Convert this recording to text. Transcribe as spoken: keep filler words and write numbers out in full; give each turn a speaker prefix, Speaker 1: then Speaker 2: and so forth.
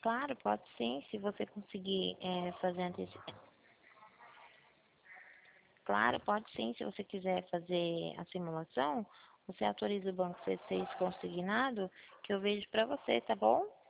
Speaker 1: Claro, pode sim, se você conseguir é, fazer anteci... Claro, pode sim, se você quiser fazer a simulação, você autoriza o banco C seis consignado, que eu vejo para você, tá bom?